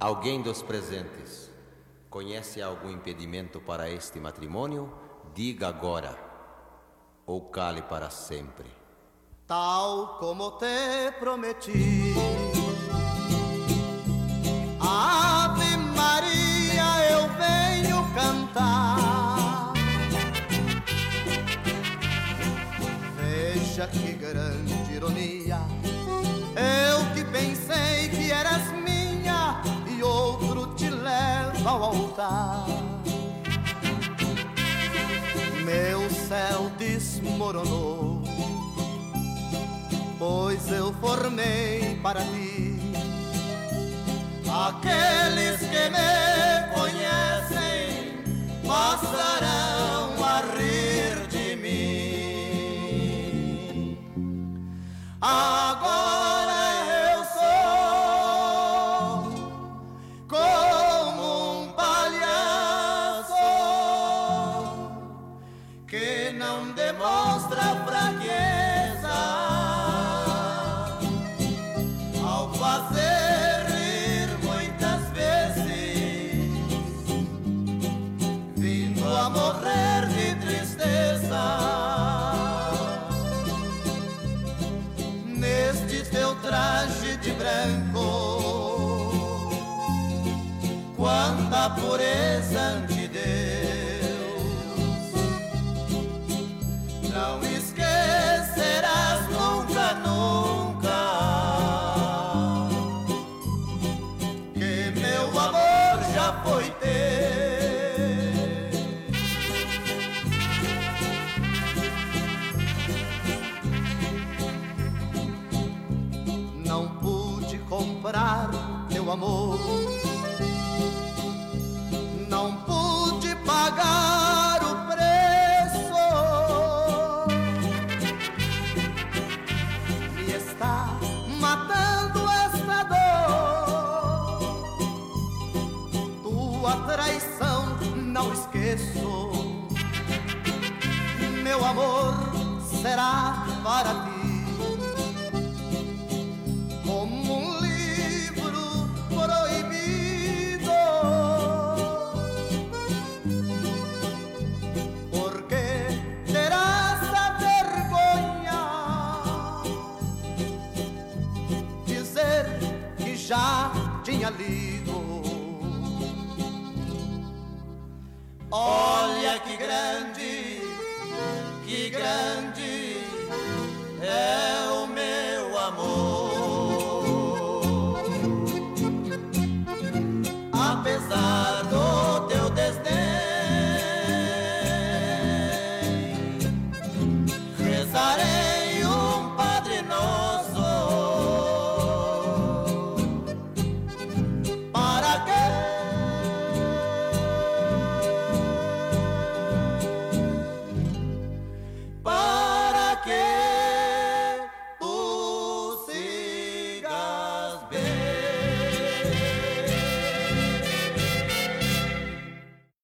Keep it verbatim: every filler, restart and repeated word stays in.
Alguém dos presentes conhece algum impedimento para este matrimônio? Diga agora, ou cale para sempre. Tal como te prometi, Ave Maria eu venho cantar. Veja que grande ironia, eu que pensei que eras minha e outro te leva ao altar. Meu céu desmoronou, pois eu formei para ti. Aqueles que me conhecem passarão a rir de mim. Agora eu sou como um palhaço que não demonstra fraqueza ao fazer rir muitas vezes, vindo a morrer de tristeza. Neste teu traje de branco, quanta pureza ante Deus, não esquecerás nunca, nunca que meu amor já foi teu. Não pude comprar teu amor, não pude pagar o preço, me está matando esta dor. Tua traição não esqueço, meu amor será para ti como um livro proibido, porque terás a vergonha dizer que já tinha lido. Olha que grande, que grande é o